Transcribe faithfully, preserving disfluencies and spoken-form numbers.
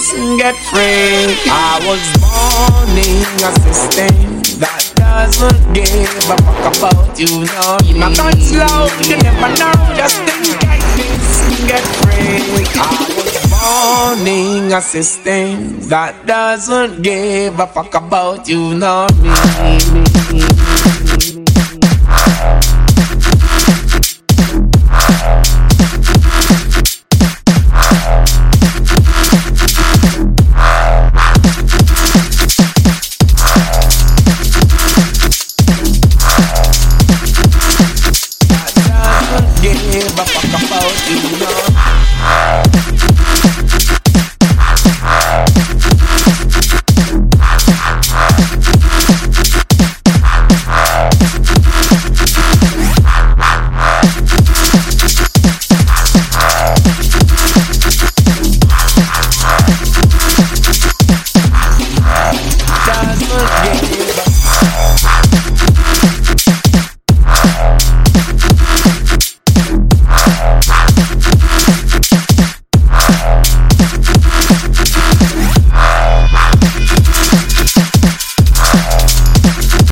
get free. I was born in a system that doesn't give a fuck about you, no. My gun slow, you never know. Just think like this, get free. I was born in a system that doesn't give a fuck about you, no. Me, me, me.